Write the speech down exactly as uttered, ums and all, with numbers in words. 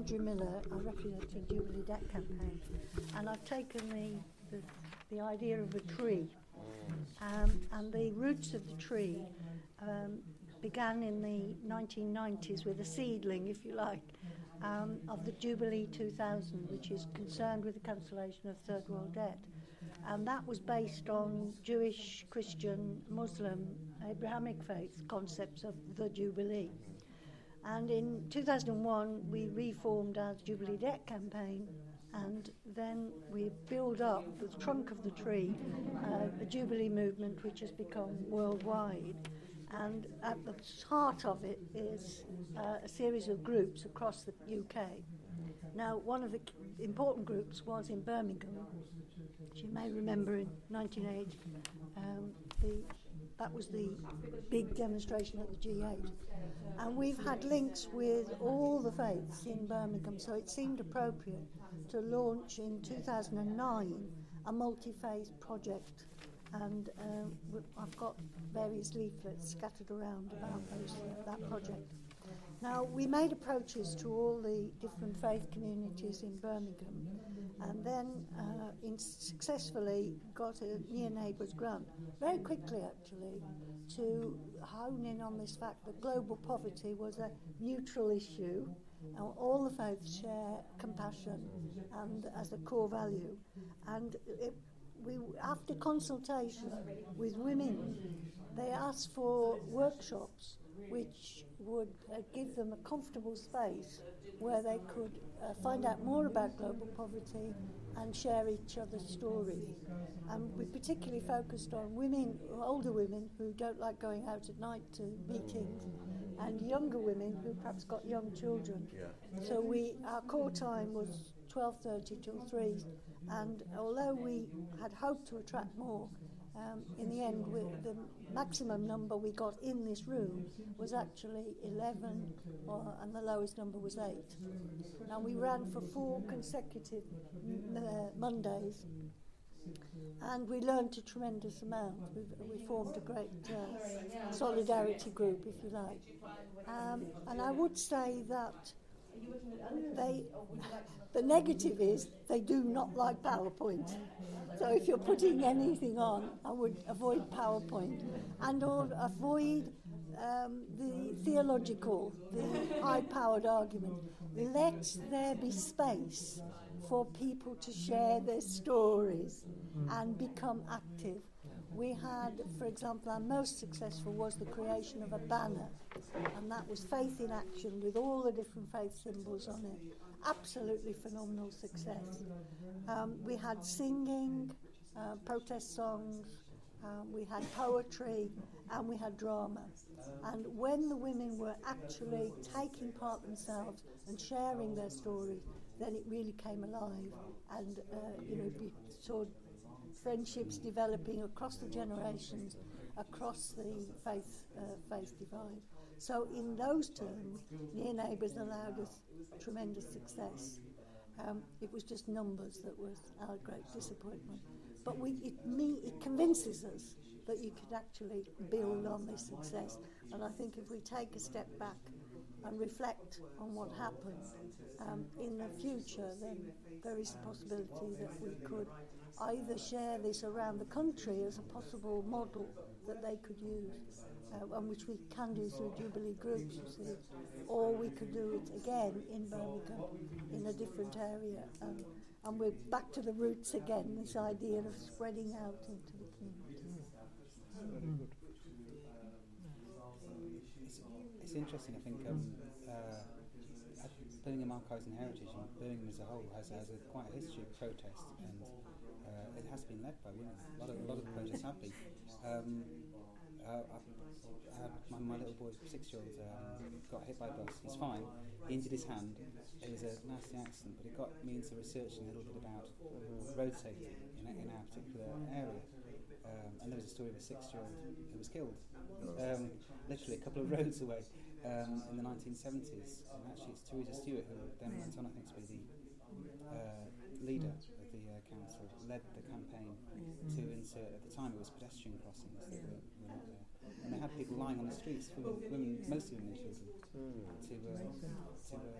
Audrey Miller. I represent the Jubilee Debt Campaign, and I've taken the the, the idea of a tree, um, and the roots of the tree um, began in the nineteen nineties with a seedling, if you like, um, of the Jubilee two thousand, which is concerned with the cancellation of third world debt. And that was based on Jewish, Christian, Muslim, Abrahamic faith concepts of the Jubilee. And in two thousand one, we reformed our Jubilee Debt Campaign, and then we built up the trunk of the tree, uh, the Jubilee movement, which has become worldwide. And at the heart of it is uh, a series of groups across the U K. Now, one of the important groups was in Birmingham. As you may remember, in nineteen eighty, um, the, that was the big demonstration at the G eight. And we've had links with all the faiths in Birmingham, so it seemed appropriate to launch in two thousand nine a multi-faith project. And uh, I've got various leaflets scattered around about those, uh, that project. Now, we made approaches to all the different faith communities in Birmingham, and then uh, in successfully got a Near Neighbours grant, very quickly actually, to hone in on this fact that global poverty was a neutral issue, and all the faiths share compassion and as a core value. And it, we, after consultation with women, they asked for workshops which would uh, give them a comfortable space where they could uh, find out more about global poverty and share each other's stories. And we particularly focused on women, older women who don't like going out at night to meetings, and younger women who perhaps got young children. Yeah. So we, our core time was twelve thirty till three, and although we had hoped to attract more, Um, in the end, we, the maximum number we got in this room was actually eleven, or, and the lowest number was eight. Now, we ran for four consecutive m- uh, Mondays, and we learned a tremendous amount. We, we formed a great uh, solidarity group, if you like. Um, and I would say that they, the negative is they do not like PowerPoint. So if you're putting anything on, I would avoid PowerPoint and or avoid um, the theological, the high-powered argument. Let there be space for people to share their stories and become active. We had, for example, our most successful was the creation of a banner, and that was Faith in Action with all the different faith symbols on it. Absolutely phenomenal success. Um, we had singing, uh, protest songs, um, we had poetry, and we had drama. And when the women were actually taking part themselves and sharing their stories, then it really came alive, and uh, you know, we saw friendships developing across the generations, across the faith uh, faith divide. So in those terms, Near Neighbours allowed us tremendous success. Um, it was just numbers that was our great disappointment. But we, it, me, it convinces us that you could actually build on this success. And I think if we take a step back and reflect on what happened um, in the future, then there is a possibility that we could either share this around the country as a possible model that they could use, uh, and which we can do through Jubilee groups, you see, or we could do it again in Birmingham in a different area. Um, and we're back to the roots again, this idea of spreading out into the community. Mm. It's, it's interesting, I think, um, uh, Birmingham Archives and Heritage, and Birmingham as a whole, has, has a, quite a history of protest, and uh, it has been led by women. A lot of, a lot of the protests have been. Um, uh, I, I, my, my little boy, six-year-old, um, got hit by a bus. He's fine. He injured his hand. It was a nasty accident, but it got me into researching a little bit about road safety in, in our particular area. Um, and there was a story of a six-year-old who was killed, um, literally a couple of roads away, um, in the nineteen seventies. And actually, it's Teresa Stewart who then went on, I think, to be the uh, leader of the uh, council, led the campaign to insert. At the time, it was pedestrian crossings that were, were not there, and they had people lying on the streets, women, women mostly women and children, to uh, to uh,